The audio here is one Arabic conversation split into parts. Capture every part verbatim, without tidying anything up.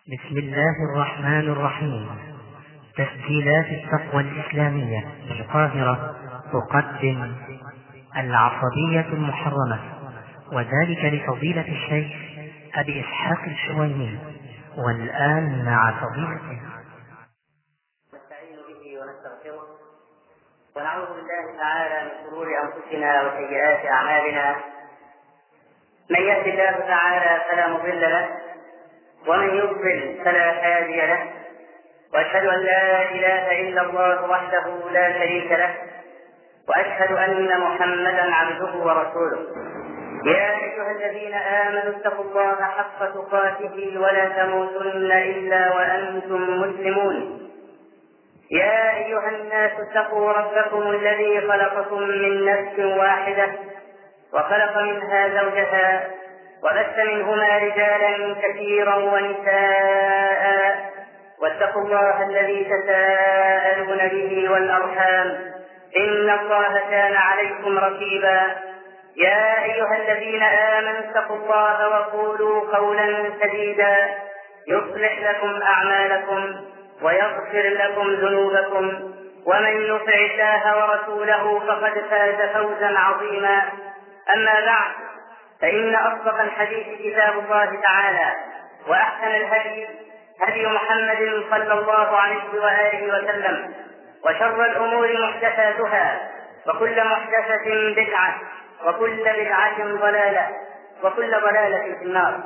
بسم الله الرحمن الرحيم. تسجيلات التقوى الإسلامية بالقاهرة تقدم العصبية المحرمة، وذلك لفضيلة الشيخ أبي إسحاق الشويني. والآن مع فضيلته. نستعين به ونستغفره ونعوذ بالله تعالى من شرور أنفسنا وسيئات أعمالنا. من يهد الله تعالى فلا مضل له، ومن يضلل فلا هادي له، وأشهد أن لا إله إلا الله وحده لا شريك له، وأشهد أن محمدا عبده ورسوله. يا أيها الذين آمنوا اتقوا الله حق تقاته ولا تموتن إلا وأنتم مسلمون. يا أيها الناس اتقوا ربكم الذي خلقكم من نفس واحدة وخلق منها زوجها وبث منهما رجالا كثيرا ونساء، واتقوا الله الذي تساءلون به والأرحام إن الله كان عليكم رقيبا. يا أيها الذين آمنوا اتقوا الله وقولوا قولا سديدا يصلح لكم أعمالكم ويغفر لكم ذنوبكم، ومن يطع الله ورسوله فقد فاز فوزا عظيما. أما بعد، فإن أصدق الحديث كتاب الله تعالى، وأحسن الهدي هدي محمد صلى الله عليه وآله وسلم، وشر الأمور محدثاتها، وكل محدثة بدعة، وكل بدعة ضلالة، وكل ضلالة في النار.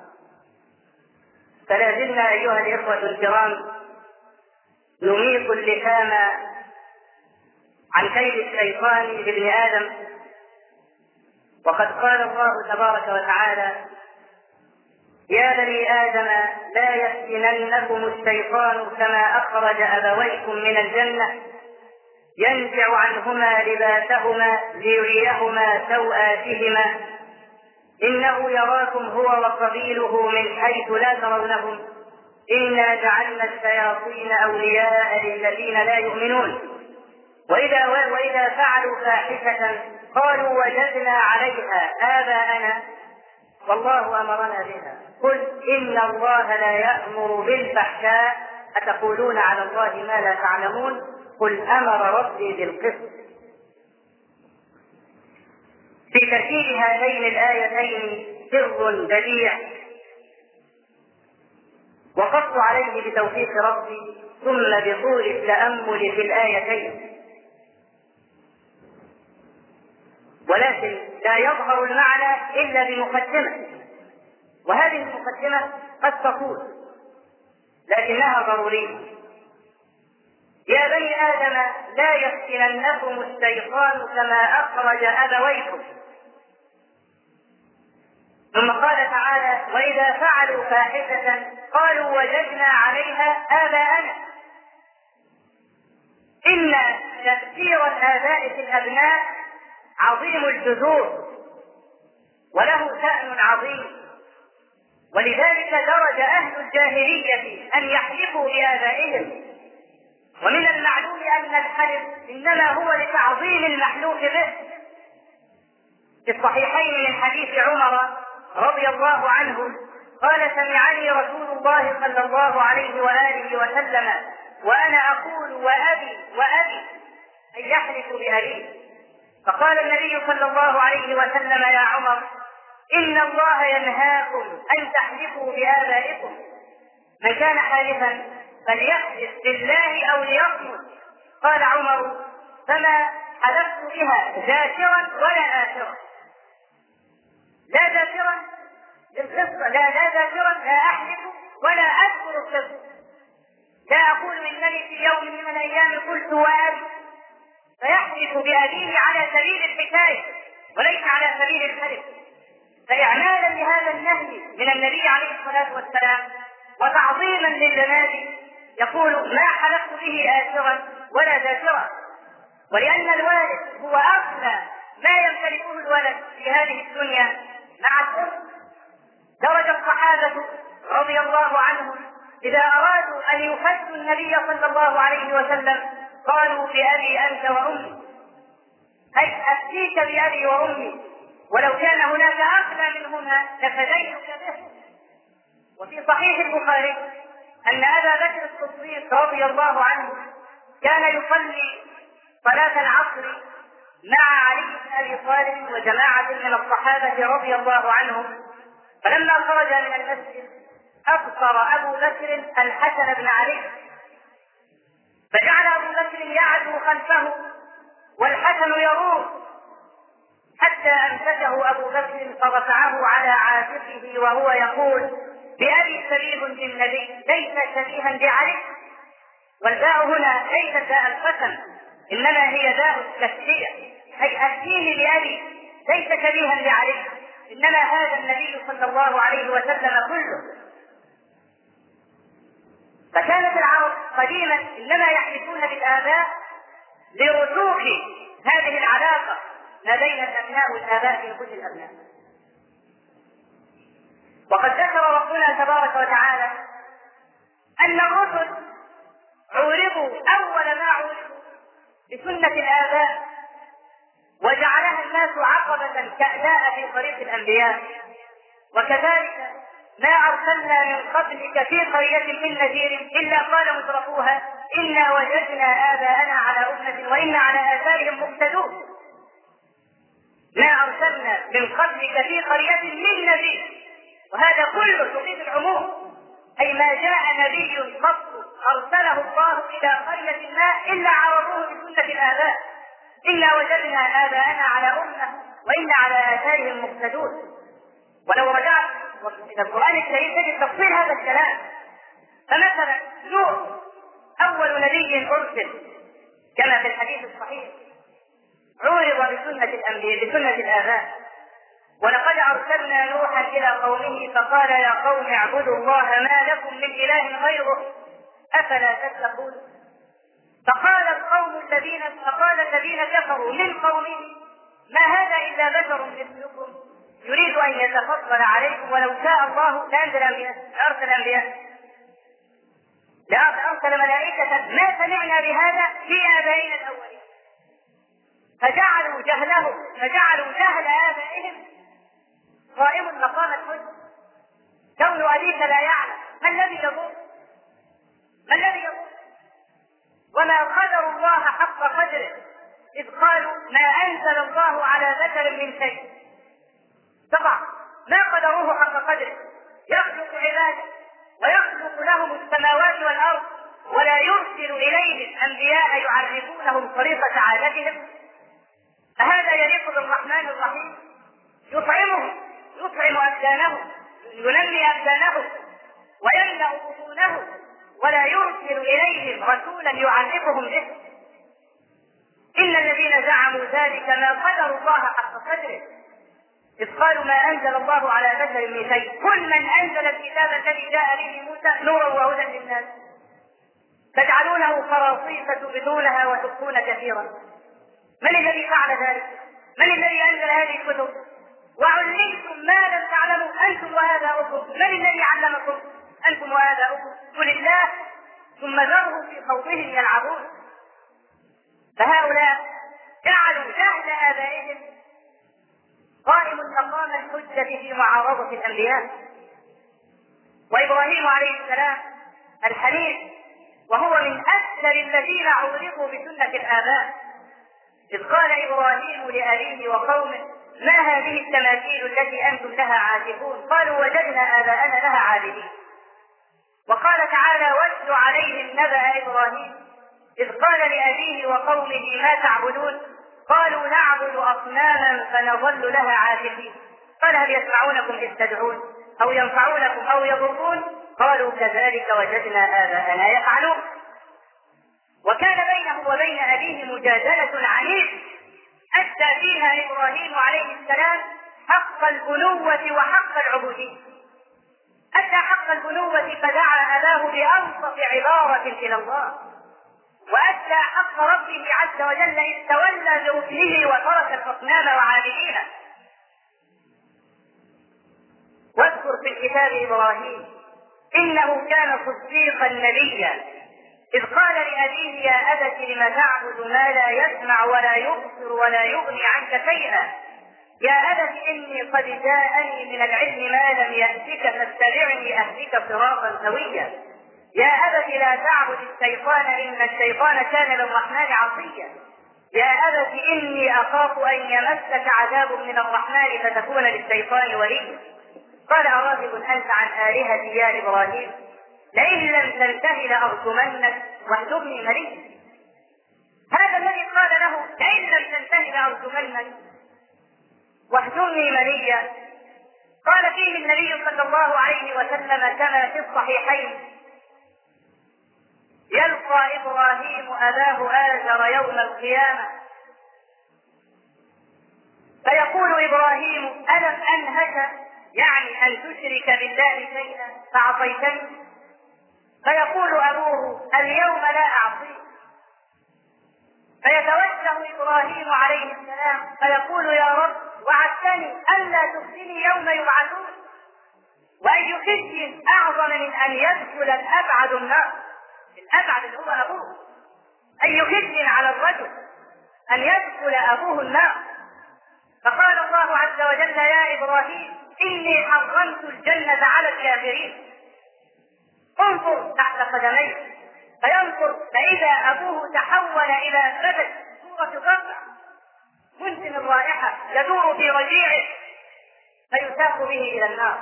فلا زلنا أيها الإخوة الكرام نميط اللثام عن كيد الشيطان بابن آدم. وقد قال الله تبارك وتعالى: يا بني آدم لا يفتننكم الشيطان كما أخرج أبويكم من الجنة ينزع عنهما لباسهما ليريهما سوآتهما إنه يراكم هو وقبيله من حيث لا ترونهم إنا جعلنا الشياطين أولياء للذين لا يؤمنون وإذا, وإذا فعلوا فاحشة قالوا وجدنا عليها آباءنا والله أمرنا بها قل إن الله لا يأمر بالفحشاء أتقولون على الله ما لا تعلمون قل أمر ربي بالقسط. في تركيب هذين الآيتين سر بديع وقفت عليه بتوفيق ربي ثم بطول التأمل في الآيتين، ولكن لا يظهر المعنى إلا بمقدمة، وهذه المقدمة قد تطول لكنها ضرورية. يا بني آدم لا يفتننكم الشيطان كما أخرج أبويكم. ثم قال تعالى: وإذا فعلوا فاحشة قالوا وجدنا عليها آباءنا. إن تأثير الآباء في الأبناء عظيم الجذور وله شأن عظيم، ولذلك درج أهل الجاهلية أن يحلفوا بآبائهم. ومن المعلوم أن الحلف إنما هو لتعظيم المحلوف به. في الصحيحين من حديث عمر رضي الله عنه قال: سمعني رسول الله صلى الله عليه وآله وسلم وأنا أقول وأبي وأبي أي يحلف بأبيه. فقال النبي صلى الله عليه وسلم: يا عمر إن الله ينهاكم أن تحلفوا بآبائكم، من كان حالفا فليحلف بالله أو ليصمت. قال عمر: فما حلفت بها ذاكرا ولا آثرا. لا ذاكرا للقصة، لا لا ذاكرا لا أحلف ولا أذكر القصة. لا أقول إنني في يوم من الأيام قلت وأبي، فيحلف بأبيه على سبيل الحكاية وليس على سبيل الحلف. فإعمالا لهذا النهي من النبي عليه الصلاة والسلام وتعظيما للجناب يقول: ما حلفت به آثرا ولا ذاكرا. ولأن الوالد هو أغلى ما يمتلكه الولد في هذه الدنيا مع الأم. درج الصحابة رضي الله عنهم إذا أرادوا أن يفدوا النبي صلى الله عليه وسلم قالوا: بأبي أنت وأمي، أي أفتيك بأبي وأمي، ولو كان هناك أغلى منهما لفديتك به. وفي صحيح البخاري أن أبا بكر الصديق رضي الله عنه كان يصلي صلاة العصر مع علي بن أبي طالب وجماعة من الصحابة رضي الله عنهم، فلما خرج من المسجد أبصر أبو بكر الحسن بن علي، فجعل أبو بكر يعدو خلفه والحسن يروح، حتى أمسكه أبو بكر فرفعه على عاتقه وهو يقول: بأبي شبيه بالنبي ليس شبيها بعلي. والباء هنا ليست داء القسم، إنما هي داء التسلية، أي أهديه لأبي ليس شبيها بعلي، إنما هذا النبي صلى الله عليه وسلم كله. فكانت العرب قديما إنما يحلفون بالآباء لرسوخ هذه العلاقة ما بين الأبناء والآباء في نفوس الأبناء. وقد ذكر ربنا تبارك وتعالى أن الرسل عورضوا أول ما عورضوا بسنة الآباء، وجعلها الناس عقبة كأداء في طريق الأنبياء. وكذلك ما أرسلنا من قبلك في قرية من نذير إلا قال مترفوها إنا وجدنا آباءنا على أمة وإنا على آثارهم مقتدون. ما أرسلنا من قبلك في قرية من نذير، وهذا كله تفيد العموم، أي ما جاء نبي قط أرسله الله إلى قرية ما إلا عرضوه بسنة الآباء، إلا وجدنا آباءنا على أمة وإنا على آثارهم مقتدون. ولو رجعت إلى القرآن الكريم تجد تفصيل هذا الكلام. فمثلا نوح أول نبي أرسل كما في الحديث الصحيح عورض بسنة الأنبياء بسنة الآباء: ولقد أرسلنا نوحا إلى قومه فقال يا قوم اعبدوا الله ما لكم من إله غيره أفلا تتقون. فقال القوم الذين فقال الذين كفروا من قومه ما هذا إلا بشر مثلكم يريد أن يتفضل عليكم ولو شاء الله لأنزل أنبياء لأرسل أنبياء لأرسل ملائكة ما سمعنا بهذا في آبائنا الأولين. فجعلوا جهله فجعلوا جهل آبائهم قائم مقام الحجة. كون أبيك لا يعلم ما الذي يضر ما الذي يضر وما قدر الله حق قدره إذ قالوا ما أنزل الله على ذكر من شيء. طبعا ما قدروه حق قدره، يخلق عباده ويخلق لهم السماوات والأرض ولا يرسل إليهم أنبياء يعرفونهم طريقة عادتهم. فهذا يليق بالرحمن الرحيم، يطعمهم يطعم أبدانهم ينمي أبدانهم ويملأ بطونهم ولا يرسل إليهم رسولا يعرفهم به. إن الذين زعموا ذلك ما قدروا الله حق قدره إذ قالوا ما أنزل الله على بشر من شيء قل من أنزل الكتاب الذي جاء به موسى نورا وهدى للناس تجعلونه قراطيس تبدونها وتخفون كثيرا. من الذي فعل ذلك؟ من الذي أنزل هذه الكتب؟ وعلمتم ما لم تعلموا أنتم وآباؤكم. من الذي علمكم أنتم وآباؤكم؟ قل الله ثم ذرهم في خوضهم يلعبون. فهؤلاء جعلوا جهل آبائهم قائم مقام الحجة في معارضة الأنبياء. وإبراهيم عليه السلام الحنيف وهو من أكثر الذين عورضوا بسنة الآباء، إذ قال إبراهيم لأبيه وقومه ما هذه التماثيل التي أنتم لها عاكفون؟ قالوا وجدنا آباءنا لها عابدين. وقال تعالى واتل عليهم نبأ إبراهيم إذ قال لأبيه وقومه ما تعبدون؟ قالوا نعبد أصناما فنظل لها عاكفين. قال هل يسمعونكم إذ تدعون أو ينفعونكم أو يضرون؟ قالوا كذلك وجدنا آباءنا يفعلون. وكان بينه وبين أبيه مجادلة عنيفة أدى فيها إبراهيم عليه السلام حق البنوة وحق العبودية. أدى حق البنوة فدعا أباه بأنصف عبارة إلى الله، وأدى حق ربه عز وجل إذ تولى بركنه وترك الأصنام وعابديها. واذكر في الكتاب إبراهيم إنه كان صديقا نبيا إذ قال لأبيه يا أبت لم تعبد ما لا يسمع ولا يبصر ولا يغني عنك شيئا يا أبت إني قد جاءني من العلم ما لم يأتك فاتبعني أهدك صراطا سويا. يا أبت لا تعبد الشيطان إن الشيطان كان للرحمن عصيا. يا أبت إني أخاف أن يمسك عذاب من الرحمن فتكون للشيطان وليا. قال أراغب أنت عن آلهتي يا إبراهيم لئن لم تنته لأرجمنك واهجرني مليا. هذا الذي قال له لئن لم تنته لأرجمنك واهجرني مليا قال فيه النبي صلى الله عليه وسلم كما في الصحيحين: يلقى إبراهيم أباه آزر يوم القيامة فيقول إبراهيم ألم أنهك، يعني أن تشرك بالله شيئا فعصيتني؟ فيقول أبوه اليوم لا أعصيك. فيتوجه إبراهيم عليه السلام فيقول يا رب وعدتني ألا تخزني يوم يبعثون. وأي خزي أعظم من أن يدخل الأبعد النار، الأبعد اللي هو أبوه. أي خزي على الرجل أن يدخل أبوه النار. فقال الله عز وجل يا إبراهيم إني حرمت الجنة على الكافرين. انظر تحت قدميه فينظر فإذا أبوه تحول إلى بدن صورة ضفدع منتن الرائحة يدور في رجيعه فيساق به إلى النار.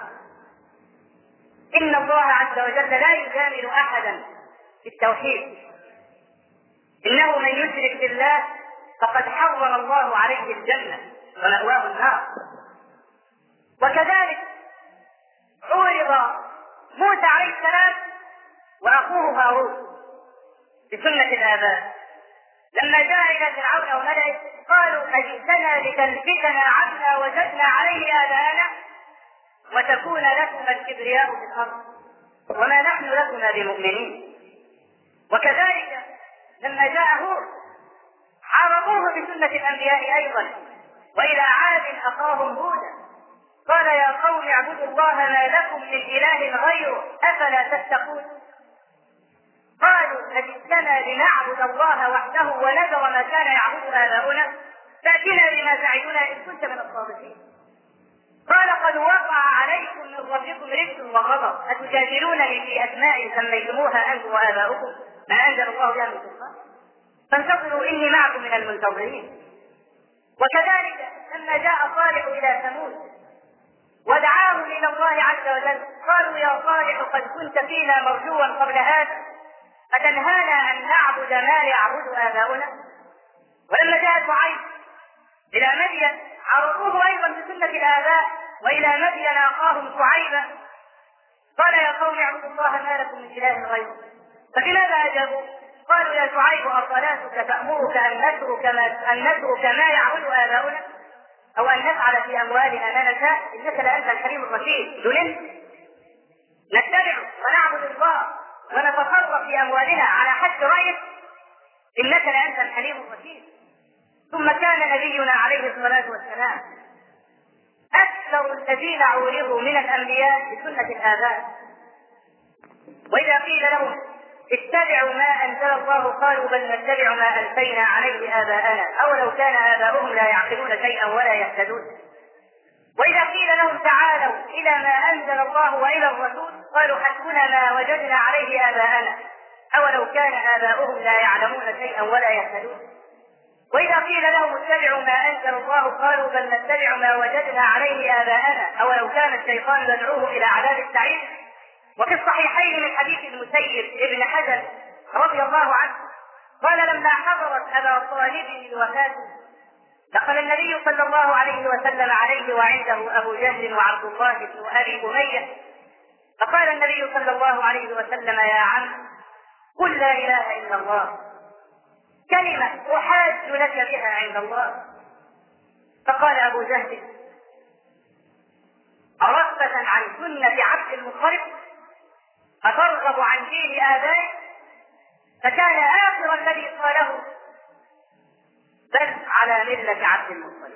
إن الله عز وجل لا يجامل أحدا في التوحيد. إنه من يشرك بالله فقد حرم الله عليه الجنة ومأواه النار. وكذلك عورض موسى عليه السلام وأخوه هارون بسنة الآباء لما جاء إلى فرعون وملئه قالوا أجئتنا لتلفتنا عما وجدنا عليه آباءنا وتكون لكما الكبرياء في الأرض وما نحن لكما بمؤمنين. وكذلك لما جاء هود عرضوه بسنة الأنبياء أيضا وإلى عاد أخاهم هودا قال يا قوم اعبدوا الله ما لكم من إله غيره أفلا تتقون. قالوا أجئتنا لنعبد الله وحده ونذر ما كان يعبد آباؤنا فأتنا بما تعدنا إن كنت من الصادقين. قال قد وقع عليكم من ربكم رجس وغضب أتجادلونني في أسماء سميتموها أنتم وآباؤكم ما أنزل الله بها من سلطان فانتظروا إني معكم من المنتظرين. وكذلك لما جاء صالح إلى ثمود ودعاهم إلى الله عز وجل قالوا يا صالح قد كنت فينا مرجوا قبل هذا فتنهانا أن نعبد ما يعبد آباؤنا. ولما جاء شعيب إلى مدين عرضوه أيضا بسنة الآباء وإلى مدين أخاهم شعيبا قال يا قوم اعبدوا الله ما لكم من إله غيره. فبماذا أجابوا؟ قالوا يا شعيب أصلاتك تأمرك أن نترك ما, أن نترك ما يعبد آباؤنا أو أن نفعل في أموالنا ما نشاء إنك لأنت الحليم الرشيد. جننت نتبع ونعبد الله ونتصرف في أموالنا على حد رأيك إنك لأنت الحليم الرشيد. ثم كان نبينا عليه الصلاة والسلام أكثر الذين عورضوا من الأنبياء بسنة الآباء. وإذا قيل لهم اتبعوا ما أنزل الله قالوا بل نتبع ما ألفينا عليه آباءنا أولو كان آباؤهم لا يعقلون شيئا ولا يهتدون. وإذا قيل لهم تعالوا إلى ما أنزل الله وإلى الرسول قالوا حسبنا ما وجدنا عليه آباءنا أولو كان آباؤهم لا يعلمون شيئا ولا يهتدون. وإذا قيل لهم اتبعوا ما أنزل الله قالوا بل نتبع ما وجدنا عليه آباءنا أولو كان الشيطان يدعوه إلى عذاب السعير. وفي الصحيحين من حديث المسيب ابن حزن رضي الله عنه قال لما حضرت أبا طالب الوفاة دخل النبي صلى الله عليه وسلم عليه وعنده أبو جهل وعبد الله بن أبي أمية فقال النبي صلى الله عليه وسلم يا عم قل لا إله إلا الله كلمة أحاج لك بها عند الله. فقال أبو جهل أرغبة عن سنة عبد المطلب أترغب عن دين آبائك؟ فكان آخر الذي قاله بل على ملة عبد المطلب.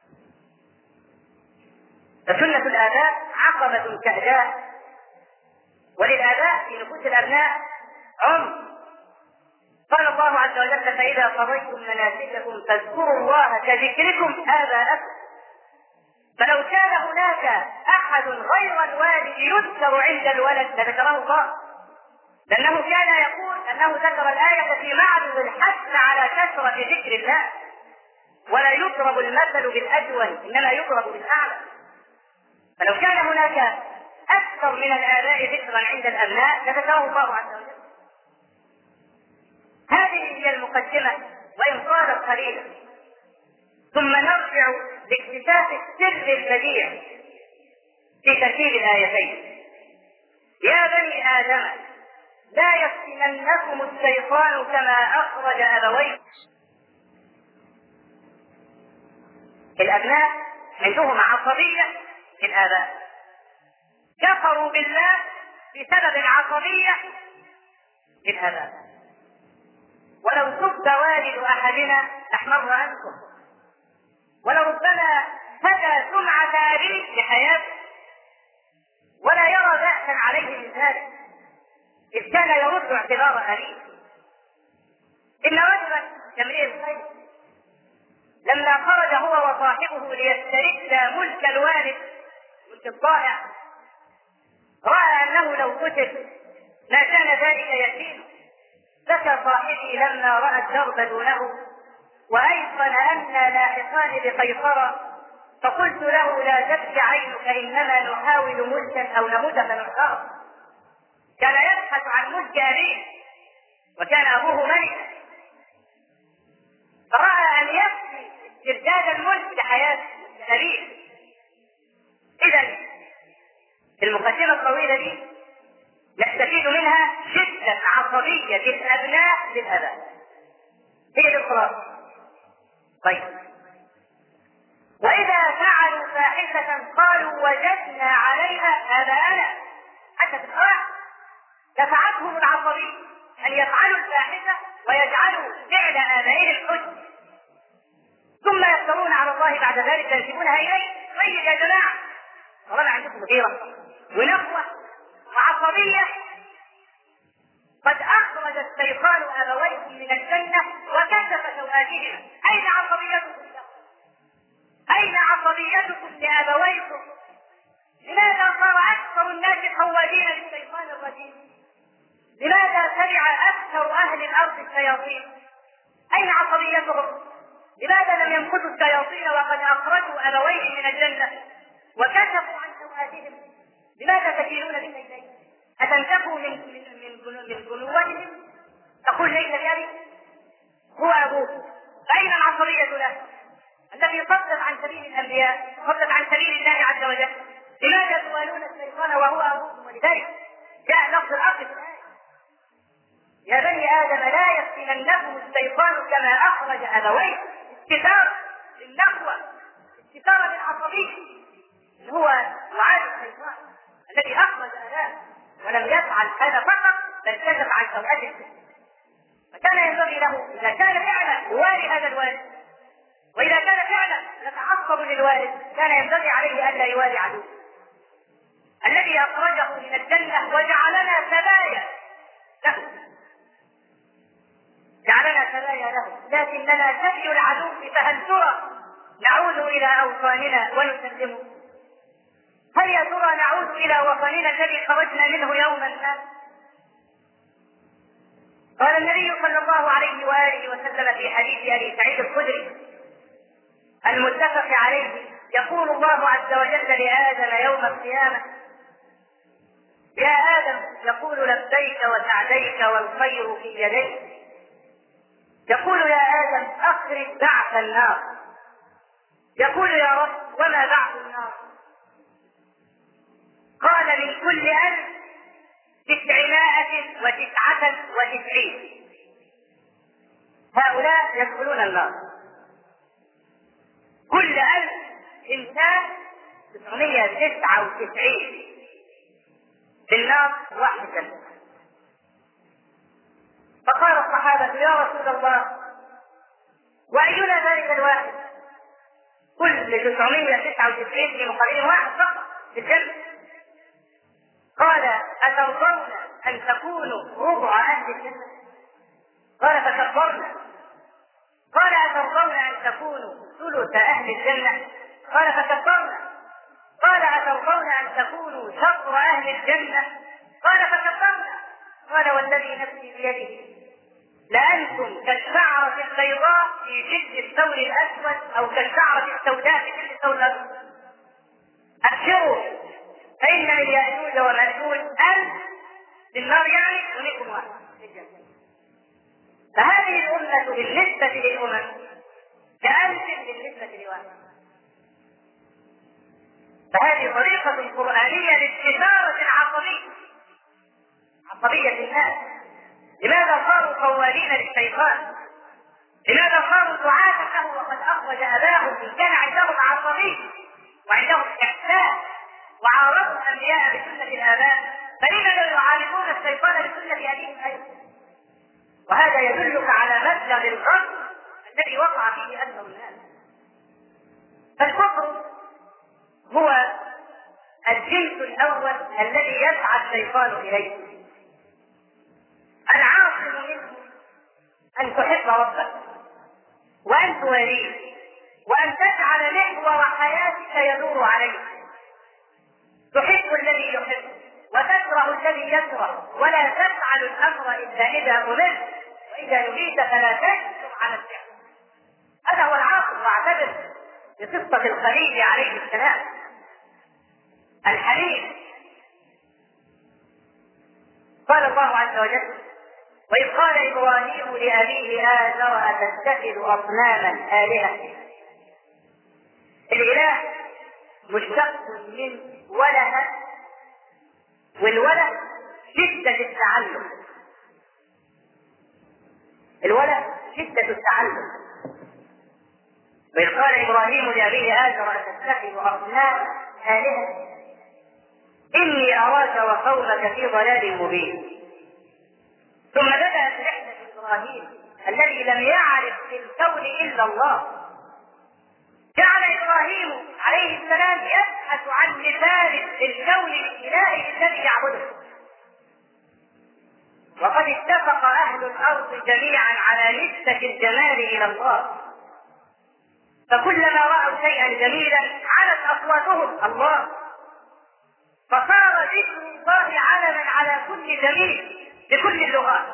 فسنة الآباء عقبة كأداء وللآباء في نفوس الأبناء عمر. قال الله عز وجل فإذا قضيتم مناسككم فاذكروا الله كذكركم آباءكم فلو كان هناك أحد غير الوالد يذكر عند الولد لذكره الله، لأنه كان يقول أنه ذكر الآية في معرض الحث على كثرة ذكر الله، ولا يضرب المثل بالأجود إنما يضرب بالأعلى. فلو كان هناك أكثر من الآباء ذكرا عند الأبناء لذكره الله عز وجل. هذه هي المقدمة وإن طالت قليلا، ثم نرجع لاكتشاف السر البديع في ترتيب الآيتين. يا بني آدم لا يفتننكم الشيطان كما أخرج أبويكم. الأبناء عندهم عصبية في الآباء، كفروا بالله بسبب العصبية للآباء. ولو سب والد أحدنا أحمر عنكم، ولربما هدى سمعة أبيه لحياته ولا يرى بأسا عليه من ذلك، إذ كان يرد اعتبار أبيه. إن رجلا كامرئ الخير لما خرج هو وصاحبه ليسترد ملك الوالد ملك الضائع، رأى أنه لو قتل ما كان ذلك يتيم، بكى صاحبي لما رأى الدرب دونه وأيقن أنا لاحقان بقيصر، فقلت له لا تبكي عينك إنما نحاول ملكا أو نموت فنحتار. كان يبحث عن ملك أبيه وكان أبوه ملكا، فرأى أن يكفي استرداد الملك لحياة أبيه. إذا المقدمة الطويلة دي نستفيد منها شدة عصبية الأبناء للآباء، هي الخلاصة. طيب، وإذا فعلوا فاحشة قالوا وجدنا عليها آباءنا، حتى في القرآن دفعتهم العصبية أن يفعلوا الفاحشة ويجعلوا فعل آبائهم الحجة، ثم يفترون على الله بعد ذلك ينسبونها إليه. طيب يا جماعة، طالما عندكم غيرة ونخوة وعصبية، قد أخرج الشيطان أبويكم من الجنة وكشف سوآتهما، أين عصبيتكم؟ أين عصبيتكم لأبويكم؟ لماذا صار أكثر الناس خوادين للشيطان الرجيم؟ لماذا تبع أكثر أهل الأرض الشياطين؟ أين عصبيتهم؟ لماذا لم يمكثوا الشياطين وقد أخرجوا أبويهم من الجنة وكشفوا عن سوآتهم؟ لماذا تكيلون بالليلين؟ أتنكفوا من من من من جنوبهم؟ تقول ليس بأبي هو أبوك. أين العصبية له؟ الذي صدق عن سبيل الأنبياء، صدق عن سبيل الله عز وجل. لماذا توالون الشيطان وهو أبوكم؟ ولذلك جاء لفظ الأصل في الآية: يا بني آدم لا يفتننكم الشيطان كما أخرج أبويكم. استثار للنخوة، استثار للعصبية، هو وعاد الشيطان الذي أخرج أباه ولم يفعل هذا فقط بل كشف عن سوءته. فكان ينبغي له إذا كان فعلا يوالي هذا الوالد، وإذا كان فعلا يتعصب للوالد، كان ينبغي عليه ألا يوالي عدوه الذي أخرجه من الجنة وجعلنا سبايا له، جعلنا سبايا له، لكننا سبي العدو، فهل ترى نعود إلى أوطاننا ونسلمه؟ هل يا ترى نعود إلى وطننا الذي خرجنا منه يوما ما؟ قال النبي صلى الله عليه وآله وسلم في حديث أبي سعيد الخدري المتفق عليه، يقول الله عز وجل لآدم يوم القيامة: يا آدم، يقول لبيك وسعديك والخير في يديك. يقول يا آدم أخرج بعث النار. يقول يا رب وما بعث النار؟ قال من كل ألف تسعمائة وتسعة وتسعين، هؤلاء يدخلون النار. كل ألف إنسان تسعمائة وتسعة وتسعين في النار واحد جنة. فقال الصحابة يا رسول الله وأينا ذلك الواحد؟ كل تسعمائة وتسعة وتسعين في مقابل واحد فقط في الجنة. قال أترضون أن تكونوا ربع أهل الجنة؟ قال فكبرنا. قال أترضون أن تكونوا ثلث أهل الجنة؟ قال فكبرنا. قال أترضون أن تكونوا شطر أهل الجنة؟ قال فكفرنا. قال والذي نفسي بيده لأنتم كالشعرة البيضاء في جلد الثور الأسود أو كالشعرة السوداء في جلد الثور الأسود. أبشروا فإن من يأجوج ومأجوج ألف في النار، يعني ومنكم واحد في الجنة. فهذه الأمة بالنسبة للأمم كألف بالنسبة لواحد. فهذه طريقة قرآنية لاستثارة العصبية، عصبية الناس. لماذا صاروا قوالين للشيطان؟ لماذا صاروا دعاة له وقد أخرج أباهم إن كان عندهم عصبية وعندهم إحساس وعارضوا الأنبياء بسنة الآباء، فلما لا يعارضون الشيطان بسنة أبيهم أيضا؟ وهذا يدلك على مبلغ الغرب الذي وقع فيه أكثر الناس. فالكفر هو الجنس الأول الذي يسعى الشيطان إليه. العاصم منه أن تحب ربك وأن تواليه وأن تجعل محور حياتك يدور عليه. تحب الذي يحب وتكره الذي يكره، ولا تفعل الأمر إلا إذا أمرت، وإذا نهيت فلا تجزم على الفعل. هذا هو العاصم. واعتبر بقصة الخليل عليه السلام. الحليم قال الله عز وجل: وإذ قال إبراهيم لأبيه آزر أتتخذ أصناما آلهة. الإله مشتق من ولد، والولد شدة التعلم. الولد شدة التعلم. وإذ قال إبراهيم لأبيه آزر أتتخذ أصناما آلهة إني أراك وقومك في ضلال مبين. ثم بدأت رحلة إبراهيم الذي لم يعرف في الكون إلا الله. جعل إبراهيم عليه السلام يبحث عن مثال في الكون الإلهي الذي يعبده. وقد اتفق أهل الأرض جميعا على نسبة الجمال إلى الله، فكلما رأوا شيئا جميلا علت أصواتهم الله، فصار ذكر الله علما على كل جميل بكل اللغات.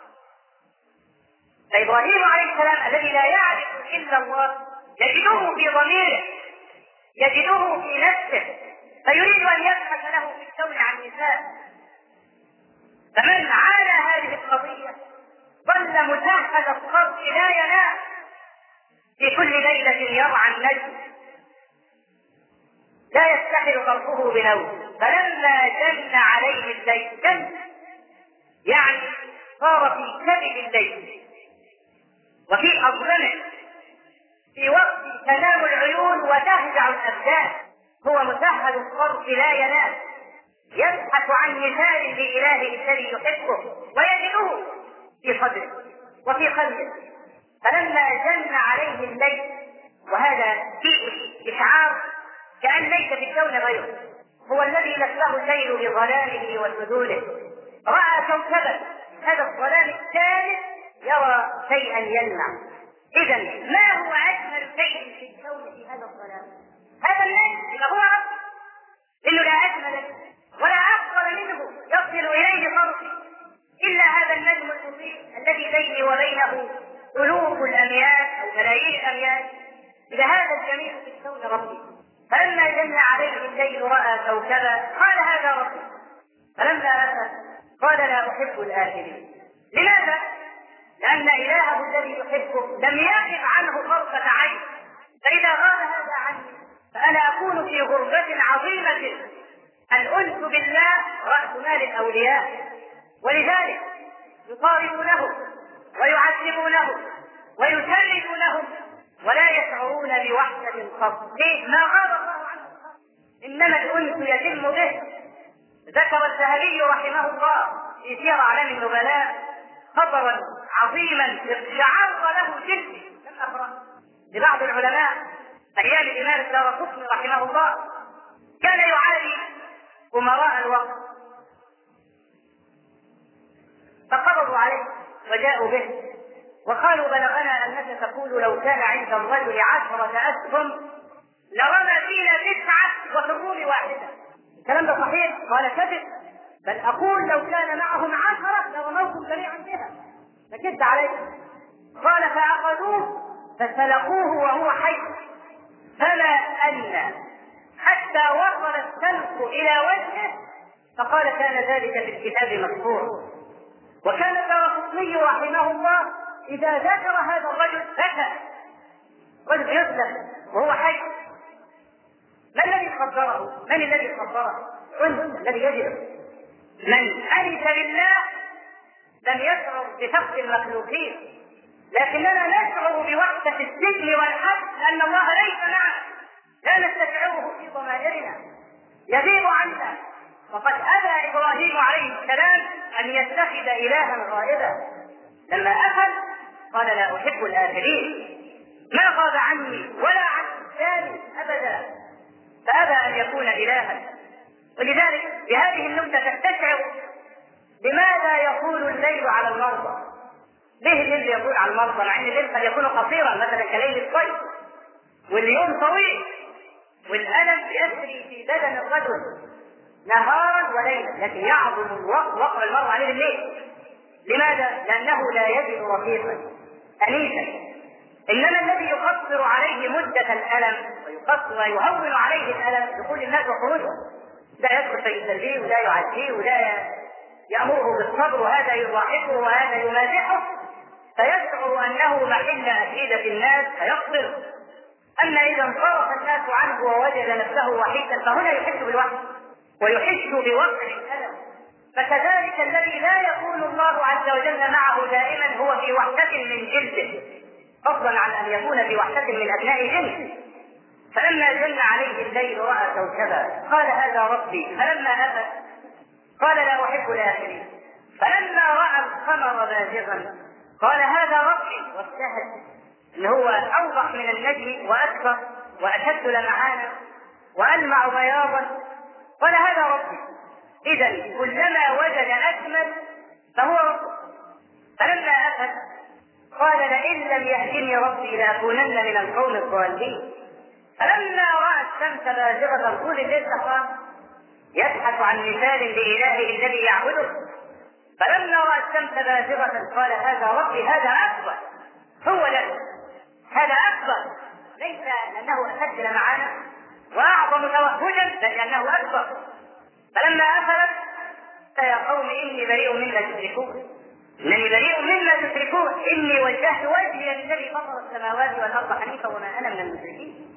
فإبراهيم عليه السلام الذي لا يعرف إلا الله يجده في ضميره، يجده في نفسه، فيريد أن يبحث له في الكون عن مثال. فمن عانى هذه القضية ظل متهد الصرف لا ينام، في كل ليلة يرعى النجم لا يستحل طرفه بنوم. فلما جن عليه الليل، جن يعني صار في كبد الليل وفي أظلمه، في وقت تنام العيون وتهجع الأبدان، هو متهد الصرف لا ينام، يبحث عن مثال لإله الذي يحبه ويجده في صدره وفي قلبه. فلما جن عليه الليل، وهذا فيه إشعار كأن ليس في الكون غيره، هو الذي لفه الليل بظلامه وسدوله، رأى كوكبا هذا الظلام الثالث يرى شيئا يلمع. إذا ما هو أجمل شيء في الكون في هذا الظلام؟ هذا الليل. إذا هو رب، إنه لا أجمل ولا أفضل منه يصل إليه طرفي إلا هذا النجم المضيء الذي بيني وبينه ألوف الأميال أو ملايين الأميال. إذا هذا الجميل في الكون ربي. فلما جن عليه الليل رأى كوكبا قال هذا ربي. فلما أتى قال لا أحب الآخرين. لماذا؟ لأن إلهه الذي يحبه لم يقف عنه طرفة عين، فإذا غاب هذا عني فأنا أكون في غربة عظيمة. الأنس بالله رأس مال الأولياء، ولذلك يطاردونه ويعذبونه ويشردونه ولا يشعرون بوحدة قط. ليه؟ ما غاب الله عنه، إنما الأنس يتم به. ذكر الذهبي رحمه الله في سير أعلام النبلاء خبرا عظيما اقشعر له جلدي لم أقرأ لبعض العلماء أيام الإمام الدارقطني رحمه الله. كان يعاني أمراء الوقت فقبضوا عليه وجاءوا به وقالوا بلغنا أنك تقول لو كان عند الرجل عشرة أسهم لرمى فينا تسعة وفي الروم واحدة. الكلام ده صحيح؟ قال كذب، بل أقول لو كان معهم عشرة لرموكم جميعا بها، فكذب عليه. قال فأخذوه فسلقوه وهو حي، فما أن حتى وصل السلق إلى وجهه، فقال كان ذلك في الكتاب مذكور. وكان الدارقطني رحمه الله إذا ذكر هذا الرجل بكى، رجل يسلم وهو حي. ما الذي خبره؟ من الذي خبره؟ قل الذي يجب. من أنس بالله لم يشعر بفقد المخلوقين، لكننا نشعر بوحدة السجن والحبس لأن الله ليس معنا، لا نستشعره في ضمائرنا، يغيب عنا. وقد أبى إبراهيم عليه السلام أن يتخذ إلها غائبا، لما أخذ قال لا أحب الآخرين، ما غاب عني ولا عن إنسان أبدا، فأبى أن يكون إلها. ولذلك بهذه النكتة تستشعر لماذا يقول الليل على المرضى. ليه الليل يقول على المرضى مع ان الليل قد يكون قصيرا مثلا كليل الصيف، واليوم طويل، والألم يسري في بدن الرجل نهارا وليلا، لكن يعظم الوقت وقع المرء عليه الليل. لماذا؟ لأنه لا يجد رفيقا أنيسا. إنما الذي يقصر عليه مدة الألم ويقصر ويهون عليه الألم يقول الناس وخروجه، لا يدخل فيسليه ولا يعزيه ولا يأمره بالصبر، وهذا يضاحكه وهذا يمازحه، فيشعر أنه محل أكيدة الناس فيصبر. أما إذا انصرف الناس عنه ووجد نفسه وحيدا فهنا يحس بالوحدة ويحس بوقع الألم. فكذلك الذي لا يكون الله عز وجل معه دائما هو في وحدة من جلده، فضلا عن أن يكون في وحدة من أبناء جنسه. فلما جن عليه الليل رأى كوكبا قال هذا ربي، فلما أفل قال لا أحب الآخرين، فلما رأى القمر بازغا قال هذا ربي، واجتهد اللي هو أوضح من النجم وأكبر وأشد لمعانا وألمع بياضا، قال هذا ربي. إذا كلما وجد أكمل فهو ربي. فلما أفل قال لئن لم يهدني ربي لأكونن من القوم الضالين. فلما رأى الشمس بازغة طول الليل سهران يبحث عن مثال لإلهه الذي يعبده، فلما رأى الشمس بازغة قال هذا ربي، هذا أكبر، هو له هذا أكبر، ليس لأنه أشد لمعانا وأعظم توهجا بل لأنه أكبر. فلما أفلت يا قوم إني بريء مما تشركون، إنني بريء مما تشركون، إني وجهت وجهي للذي فطر السماوات والأرض حنيفا وما أنا من المشركين.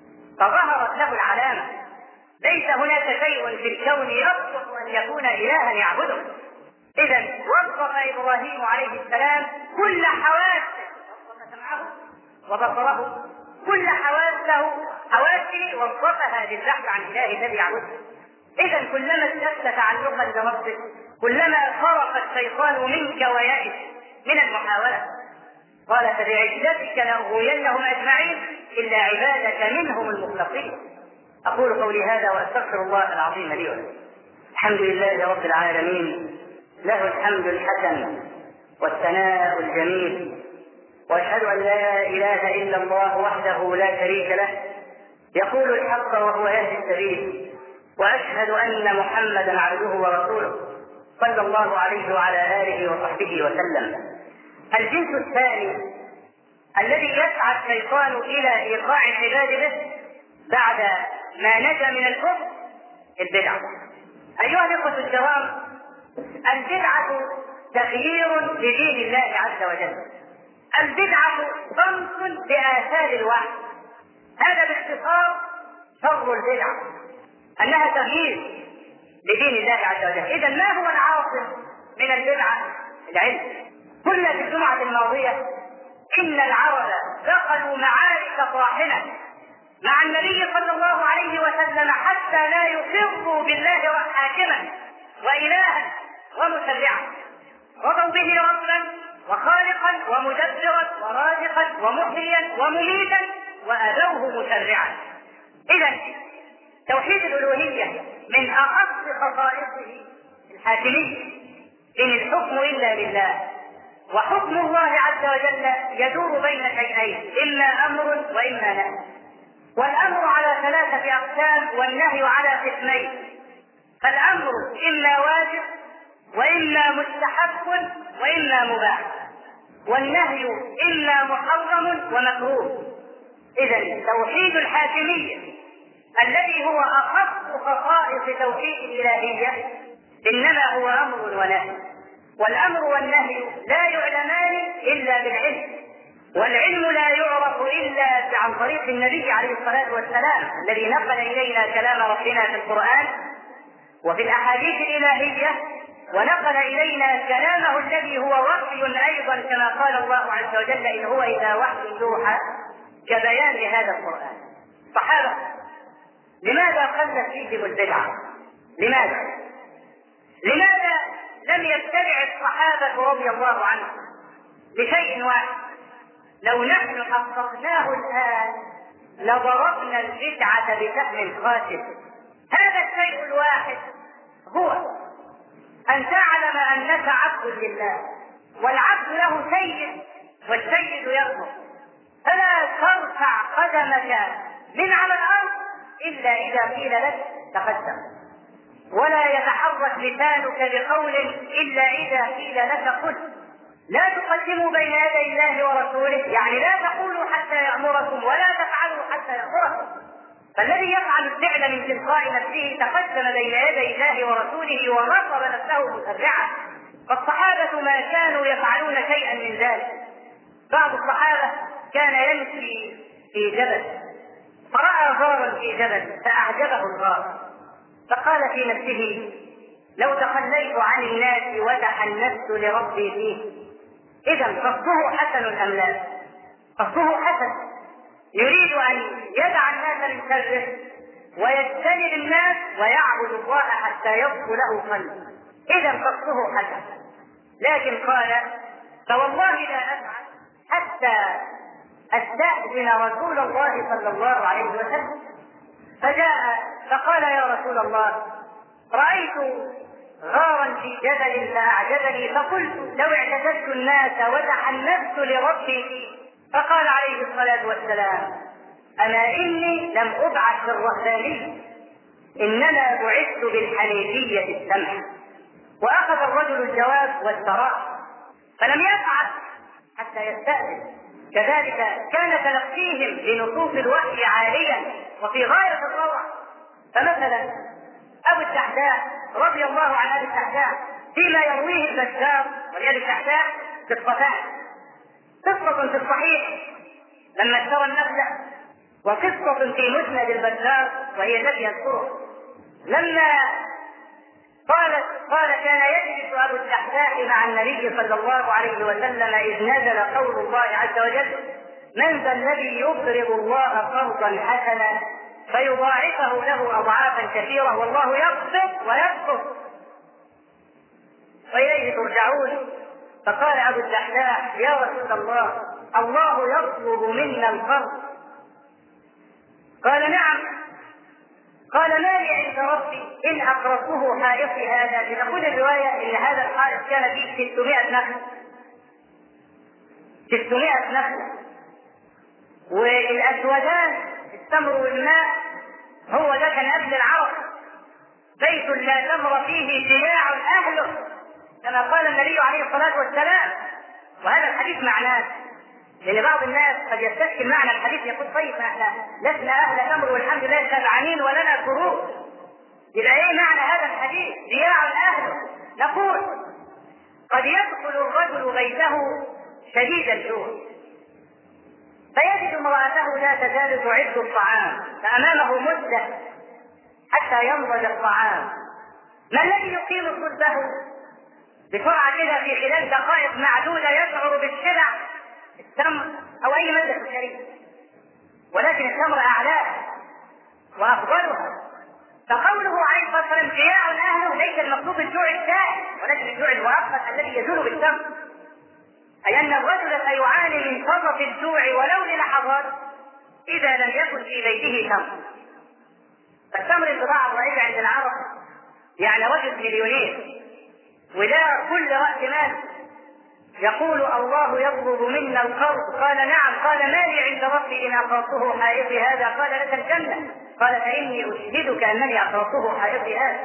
فظهرت له العلامة، ليس هناك شيء في الكون يصلح أن يكون إلها يعبده. إذا وصف إبراهيم عليه السلام كل حواسه، وصف سمعه وبصره، كل حواسه حواسه وصفها للبحث عن إله الذي يعبده. إذا كلما ازددت تعلقا بربك كلما فرق الشيطان منك ويئس من المحاولة. قال فبعزتك لأغوينهم أجمعين إلا عبادك منهم المخلصين. أقول قولي هذا وأستغفر الله العظيم لي ولكم. الحمد لله رب العالمين، له الحمد الحسن والثناء الجميل، وأشهد أن لا إله إلا الله وحده لا شريك له يقول الحق وهو يهدي السبيل، وأشهد أن محمدا عبده ورسوله صلى الله عليه وعلى آله وصحبه وسلم. الجنس الثاني الذي يسعى الشيطان إلى إيقاع العباد به بعد ما نجا من الكفر البدعة. أيها الأخوة الكرام، البدعة تغيير لدين الله عز وجل. البدعة صمت بآثار الوحي. هذا باختصار شر البدعة، أنها تغيير لدين الله عز وجل. إذا ما هو العاصم من البدعة؟ العلم. قلنا في الجمعة الماضية إن العرب دخلوا معارك طاحنة مع النبي صلى الله عليه وسلم حتى لا يقروا بالله حاكما وإلها ومشرعا، رضوا به ربا وخالقا ومدبرا ورازقا ومحيا ومميتا وأبوه مشرعا. إذا توحيد الألوهية من أخص خصائصه الحاكمية، إن الحكم إلا لله، وحكم الله عز وجل يدور بين شيئين، إما أمر وإما نهي. والأمر على ثلاثة أقسام والنهي على قسمين. فالأمر إما واجب وإما مستحب وإما مباح، والنهي إما محرم ومكروه. إذن توحيد الحاكمية الذي هو أخص خصائص توحيد الإلهية إنما هو أمر ونهي، والأمر والنهي لا يعلمان إلا بالعلم، والعلم لا يعرف إلا عن طريق النبي عليه الصلاة والسلام الذي نقل إلينا كلام ربنا في القرآن وفي الأحاديث الإلهية، ونقل إلينا كلامه الذي هو وحي أيضا كما قال الله عز وجل إن هو إلا وحي يوحى كبيان لهذا القرآن. صحابة لماذا قلت فيهم البدعة؟ لماذا؟ لماذا لم يتبع الصحابة رضي الله عنهم لشيء واحد؟ لو نحن حققناه الآن لضربنا البدعة بسهم خاسر. هذا الشيء الواحد هو أن تعلم أنك عبد لله، والعبد له سيد والسيد يأمر، فلا ترفع قدمك من على الأرض إلا إذا قيل لك تقدم، ولا يتحرك لسانك بقول إلا إذا قيل لك قل. لا تقدموا بين يدي الله ورسوله، يعني لا تقولوا حتى يأمركم ولا تفعلوا حتى يأمركم. فالذي يفعل الفعل من تلقاء نفسه تقدم بين يدي الله ورسوله ونصب نفسه مسرعا. فالصحابة ما كانوا يفعلون شيئا من ذلك. بعض الصحابة كان يمشي في جبل فرأى غارا في جبل فأعجبه الغار، فقال في نفسه لو تخليت عن الناس وتحنست لربي فيه. إذا قصده حسن أم لا؟ قصده حسن، يريد أن يدع الناس من شره ويجتنب الناس ويعبد الله حتى يبقى له قلب. إذا قصده حسن، لكن قال فوالله لا أفعل حتى أستأذن رسول الله صلى الله عليه وسلم. فجاء فقال يا رسول الله رأيت غارا في جبل فأعجبني فقلت لو اعتزلت الناس وتحنست لربي فيه. فقال عليه الصلاة والسلام أما إني لم أبعث بالرهبانية إنما بعثت بالحنيفية السمحة. وأخذ الرجل الجواب والثراء فلم يفعل حتى يستأذن. كذلك كان تلقيهم لنصوص الوحي عاليا وفي غاية الروعة. فمثلا أبو الدحداح رضي الله عن أبي الدحداح فيما يرويه البزار ولأبي الدحداح قصتان: قصة في الصحيح لما اشترى النخلة، وقصة في مسند البزار وهي التي يذكرها لما قالت قال كان يجلس أبو الدحداح مع النبي صلى الله عليه وسلم إذ نزل قول الله عز وجل من ذا الذي يقرض الله قرضا حسنا فيضاعفه له أضعافا كثيرة والله يقبض ويبسط وإليه ترجعون. فقال أبو الدحداح يا رسول الله الله يطلب منا القرض. قال نعم. قال ما لي عند ربي إن أقرضته حائطي هذا. لتقول الرواية إن هذا الحائط كان فيه ستمائة نخلة ستمائة نخلة والأسودان التمر والماء هو ده كان قبل العرب، بيت لا تمر فيه جماع أهله كما قال النبي عليه الصلاة والسلام. وهذا الحديث معناه، لأن بعض الناس قد يستشكل معنى الحديث يقول طيب احنا لسنا أهل تمر والحمد لله شبعانين ولنا كروب، يبقى ايه معنى هذا الحديث؟ ضياع أهله. نقول قد يدخل الرجل بيته شديد الجوع فيجد امرأته لا تزال تعد الطعام فأمامه مدة حتى ينضج الطعام. ما الذي يقيم صلبه بسرعة كده في خلال دقائق معدودة يشعر بالشبع؟ التمر أو أي مادة شريفة، ولكن التمر أعلاها وأفضلها. فقوله عليه الصلاة والسلام جياع أهله ليس المقصود الجوع الدائم ولكن الجوع المؤقت الذي يزول بالتمر، أي أن الرجل سيعاني من فرط الجوع ولو للحظات إذا لم يكن في بيته تمر. التمر البضاعة الرئيسة عند العرب، يعني رجل مليونير وده كل رأس مال يقول الله يطلب منا القرض؟ قال نعم. قال ما لي عند ربي إن أقرضته حائطي هذا؟ قال لك الجنة. قال فإني أشهدك أنني أقرضته حائطي هذا.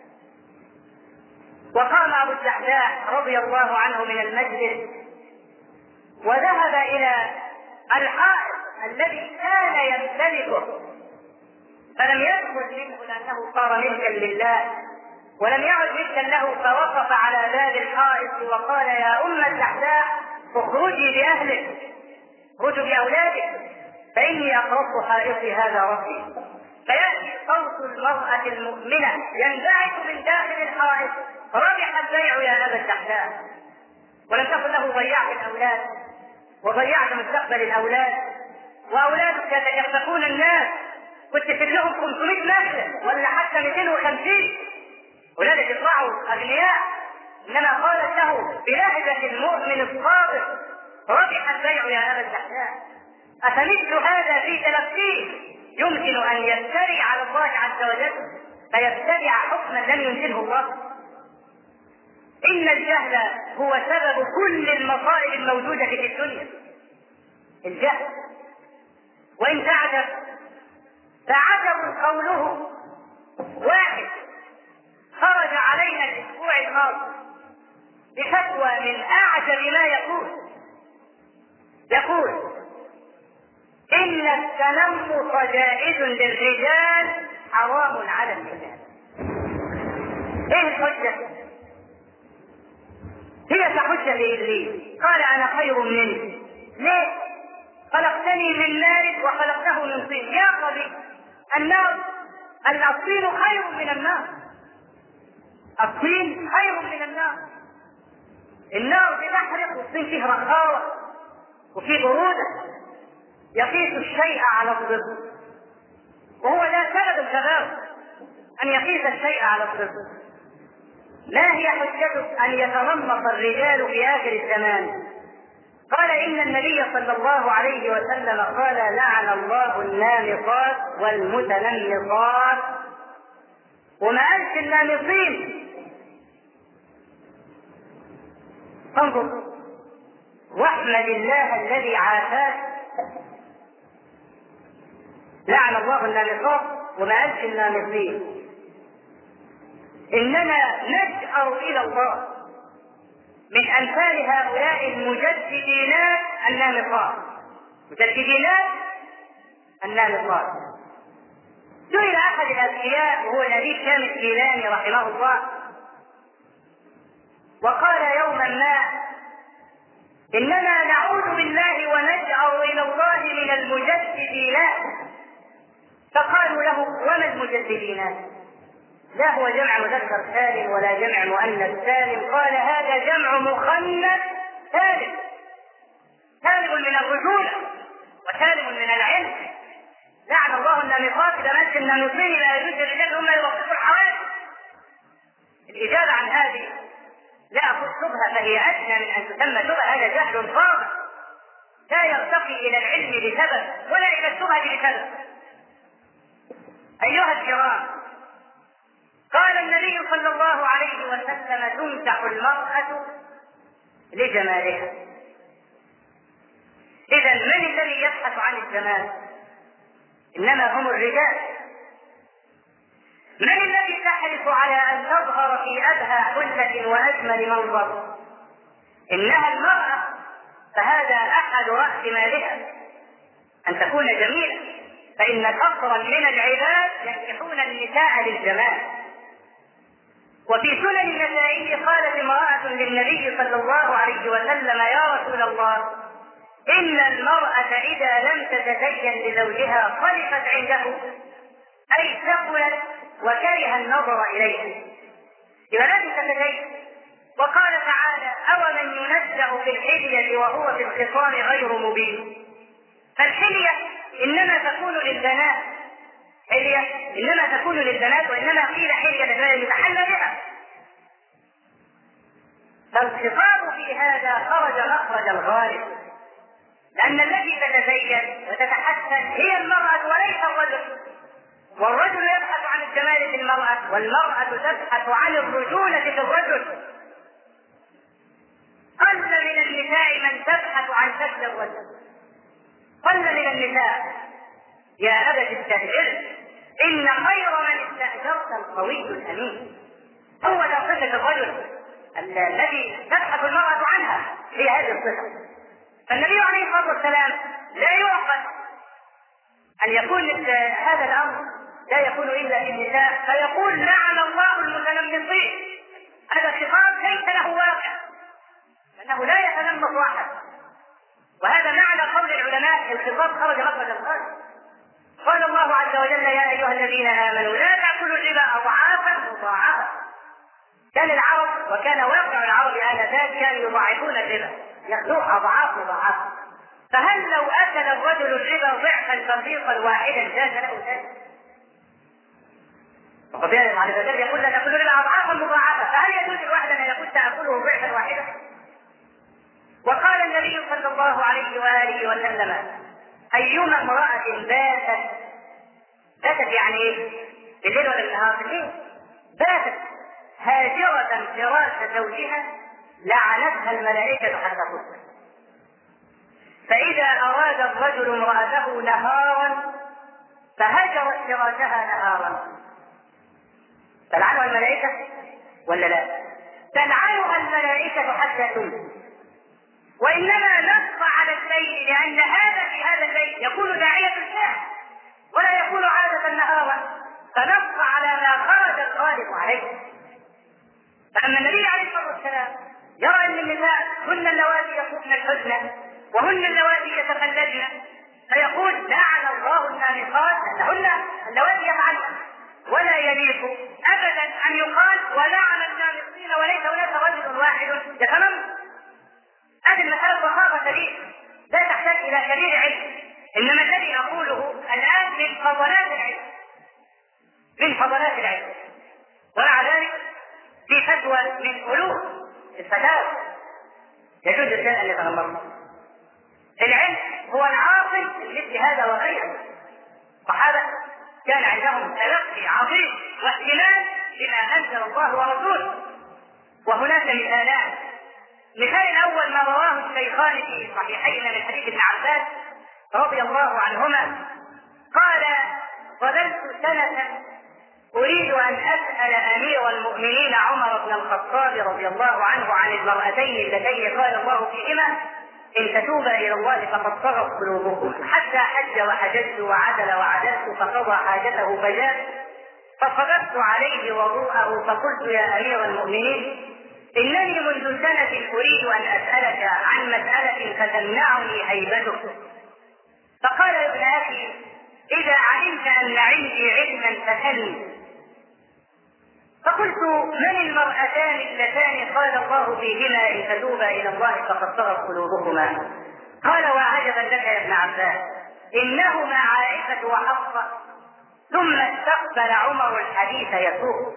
وقام أبو الدحداح رضي الله عنه من المسجد وذهب إلى الحائط الذي كان يمتلكه، فلم يدخل منه لأنه صار ملكا لله، ولم يعد ملكا له، فوقف على باب الحائط وقال يا أم الدحداح اخرجي بأهلك، اخرجوا بأولادك، فإني أقرضت حائطي هذا ربي. فيأتي صوت المرأة المؤمنة ينبعث من داخل الحائط: ربح البيع يا أبا الدحداح. ولم تكن له ضيعت الأولاد وضيعت مستقبل الأولاد، وأولادك يتكففون الناس، كنت في لهم خمسمائة نخلة ولا حتى مئتين وخمسين، أولادك يطلعوا أغنياء. إنما قالت له بلهجة المؤمن الصادق: ربح البيع يا أبا الدحداح. أفمثل هذا في تلقيه يمكن أن يفتري على الله عز وجل فيبتدع حكما لم ينزله الله؟ إن الجهل هو سبب كل المصائب الموجودة في الدنيا، الجهل. وإن تعجب فعجب قوله واحد خرج علينا الأسبوع الماضي بفتوى من أعجب ما يقول، يقول إن التنمص جائز للرجال حرام على النساء. إيه الحجة؟ هي كحجة لإبليس، قال أنا خير منه. ليه؟ خلقتني من نار وخلقته من طين. يا قبي النار، الطين خير من النار، الطين خير من النار. النار بتحرق والطين فيه رخاوة وفيه برودة، يقيس الشيء على الضد، وهو لا سبب الغباوة أن يقيس الشيء على الضد. ما هي حجتك أن يتنمص الرجال في آخر الزمان؟ قال إن النبي صلى الله عليه وسلم قال لعن الله النامصات والمتنمصات، وما قالش النامصين. انظر واحمد الله الذي عافاك، لعن الله النامصات وما قالش النامصين. إننا نجأر إلى الله من أمثال هؤلاء المجددينات النامصات، مجددينات النامصات. سئل أحد الأذكياء وهو الأديب كامل الجيلاني رحمه الله، وقال يوما ما إننا نعوذ بالله ونجأر إلى الله من المجددينات. فقالوا له وما المجددينات؟ لا هو جمع مذكر سالم ولا جمع مؤنث سالم. قال هذا جمع مخنث سالم، سالم من الرجولة وسالم من العلم. لعن الله النامصات، إذا مات النامصين لا يجوز للرجال هم يوقفوا الحوادث. الإجابة عن هذه لا أقول شبهة، فهي أدنى من أن تسمى شبهة، هذا جهل فاضح لا يرتقي إلى العلم بسبب ولا إلى الشبهة بسبب. أيها الكرام، قال النبي صلى الله عليه وسلم تمسح المرأة لجمالها. إذا من الذي يبحث عن الجمال؟ إنما هم الرجال. من الذي تحرص على أن تظهر في أبهى حلة وأجمل منظر؟ إنها المرأة، فهذا أحد رأس مالها أن تكون جميلة، فإن كثرا من العباد ينكحون النساء للجمال. وفي سنن النسائي قالت امرأة للنبي صلى الله عليه وسلم يا رسول الله إن المرأة إذا لم تتزين لزوجها خلفت عنده، أي ثقلت وكره النظر إليها، إذا لم تتزين. وقال تعالى أومن ينزع في الحلية وهو في الخصام غير مبين. فالحلية إنما تكون للبنات، حلية إنما تكون للبنات، وإنما قيل حلية للبنات يتحلى بها. فالخطاب في هذا خرج مخرج الغالب، لأن التي تتزين وتتحسن هي المرأة وليس الرجل، والرجل يبحث عن الجمال في المرأة، والمرأة تبحث عن الرجولة في الرجل. قل من تبحث عن شكل الرجل. قل من النساء يا أبت استأجر إن خير من استأجرت القوي الأمين. هو ده صفة الرجل الذي تبحث المرأة عنها هي هذه الصفة. فالنبي عليه الصلاة والسلام لا يعقل أن يكون هذا الأمر لا يكون إلا للنساء فيقول لعن الله المتنمصين. هذا الخطاب ليس له واقع لأنه لا يتنمص أحد، وهذا معنى قول العلماء الخطاب خرج مخرج الخارج. قال الله عز وجل يا أيها الذين آمنوا لا تأكلوا الربا أضعافا مضاعفة. كان العرب وكان واقع العرب آنذاك كانوا يضاعفون الربا يأخذوه أضعاف مضاعفة. فهل لو أكل الرجل الربا ضعفا بسيطا واحدا جاز له ذلك؟ وقد على ذلك يقول لا تأكلوا الربا أضعافا مضاعفة، فهل يجوز الواحد أن يقول تأكله ضعفا واحدا؟ وقال النبي صلى الله عليه وآله وسلم أيما امرأة باتت باتت يعني ايه؟ بالليل ولا بالنهار؟ بالليل باتت هاجرة فراش زوجها لعنتها الملائكة حتى تصبح. فإذا أراد الرجل امرأته نهارا فهجرت فراشها نهارا تلعنها الملائكة ولا لا؟ تلعنها الملائكة حتى تمسي. وإنما نص على الليل لأن هذا في هذا الليل يكون داعية الساعة ولا يكون عادة نهارا، فنص على ما خرج الخالق عليه. فأما النبي عليه الصلاة والسلام يرى أن النساء هن اللواتي يصبن الحزن وهن اللواتي يتخلجن فيقول لعن الله النامقات أنهن اللواتي يفعلن، ولا يليق أبدا أن يقال ولعن النامقين وليس هناك رجل واحد يتنمق. هذه المسألة بساطة شديدة لا تحتاج إلى كبير علم، إنما الذي أقوله الآن من فضلات العلم من فضلات العلم. ومع ذلك في فتوى من ألوف الفتاوى يجوز الإنسان أن يتنمر. العلم هو العاصم مثل هذا وغيره. الصحابة كان عندهم تلقي عظيم واهتمام بما أنزل الله ورسوله، وهناك مثالان. مثال الأول ما رواه الشيخان في صحيحين من حديث ابن عباس رضي الله عنهما قال ظللت سنة أريد أن أسأل أمير المؤمنين عمر بن الخطاب رضي الله عنه عن المرأتين اللتين قال الله فيهما إن تتوبا إلى الله فقد صغت قلوبكم، حتى حج وحججت وعدل وعدلت فقضى حاجته فجاء فصببت عليه وضوءه فقلت يا أمير المؤمنين إنني منذ سنة أريد أن أسألك عن مسألة فتمنعني هيبتك. فقال يا ابن أخي إذا علمت أن عندي علما فسلني. فقلت من المرأتان اللتان قال الله فيهما إن تتوبا إلى الله فقد صغت قلوبكما؟ قال وعجبا لك يا ابن عباس إنهما عائشة وحفصة. ثم استقبل عمر الحديث يسوق.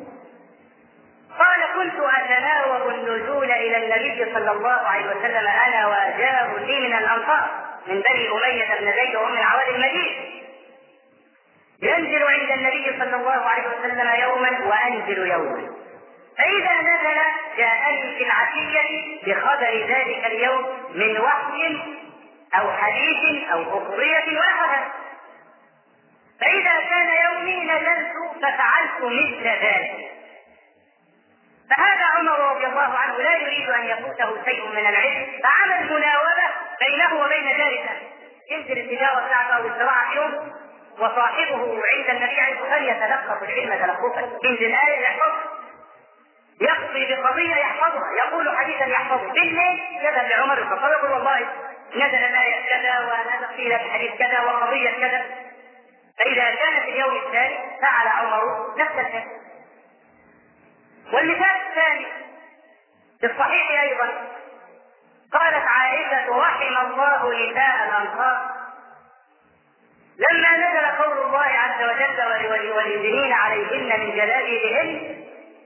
قال كنت أتناوب النزول إلى النبي صلى الله عليه وسلم أنا وجار لي من الأنصار من بني أمية بن زيد وهم من عوالي المدينة، ينزل عند النبي صلى الله عليه وسلم يوما وأنزل يوما، فإذا نزل جاءني في العشية بخبر ذلك اليوم من وحي أو حديث أو أخبرية وأخذت، فإذا كان يومي نزلت ففعلت مثل ذلك. فهذا عمر رضي الله عنه لا يريد أن يفوته شيء من العلم، فعمل مناوبة بينه وبين ذلك، ينزل التجارة بتاعته أو الزراعة يوم وصاحبه عند النبي عليه الصلاة والسلام يتلقف العلم تلقفا، ينزل آية يحفظها، يقضي بقضية يحفظها، يقول حديثا يحفظه. بالليل يذهب لعمر الخطاب يقول والله نزل الآية كذا ونزل فيها الحديث كذا وقضية كذا. فإذا كان في اليوم الثاني فعل عمر نفس الشيء. والمثال الثاني في الصحيح أيضا قالت عائشة رحم الله نساء الأنصار لما نزل قول الله عز وجل وليدنين عليهن من جلابيبهن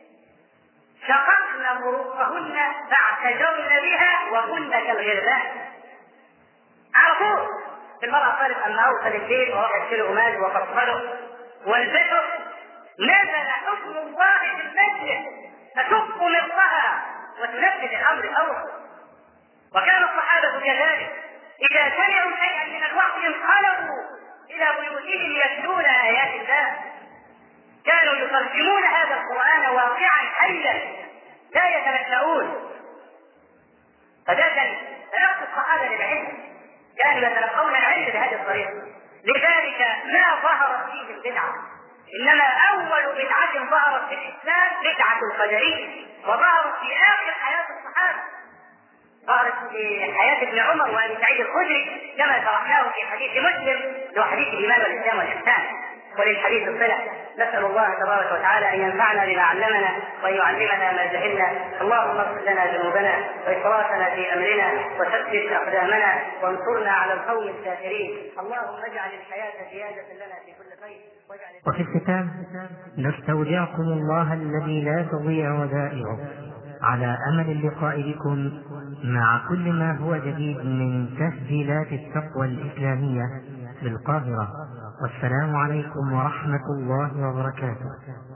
شققن مروقهن فاعتجرن بها وكن كالغربان. على طول المرأة قالت أن أوصل البيت وراح يشتري قماش وفصله والبشر نزل حكم الله في المسجد فتشق مصرها وتنفذ الأمر الأول. وكان الصحابة كذلك إذا سمعوا شيئا من الوحي انقلبوا إلى بيوتهم يتلون آيات الله. كانوا يترجمون هذا القرآن واقعا حيا لا يتمتعون. فده كان تلقي الصحابة للعلم، كانوا يتلقون العلم بهذه الطريقة. لذلك ما ظهرت فيه البدعة، إنما أول بدعة ظهرت في الإسلام بدعة القدرية، وظهرت في آخر حياة الصحابة، ظهرت في حياة ابن عمر وأبي سعيد الخدري كما شرحناه في حديث مسلم اللي حديث الإيمان والإسلام والإحسان، وللحديث الصلة. نسأل الله تبارك وتعالى أن ينفعنا بما علمنا وأن يعلمنا ما جهلنا. اللهم اغفر لنا ذنوبنا وإسرافنا في أمرنا وثبت أقدامنا وانصرنا على القوم الكافرين. اللهم اجعل الحياة زيادة لنا في كل خير. وفي الختام نستودعكم الله الذي لا تضيع ودائعه، على أمل اللقاء بكم مع كل ما هو جديد من تسجيلات التقوى الإسلامية بالقاهرة. والسلام عليكم ورحمة الله وبركاته.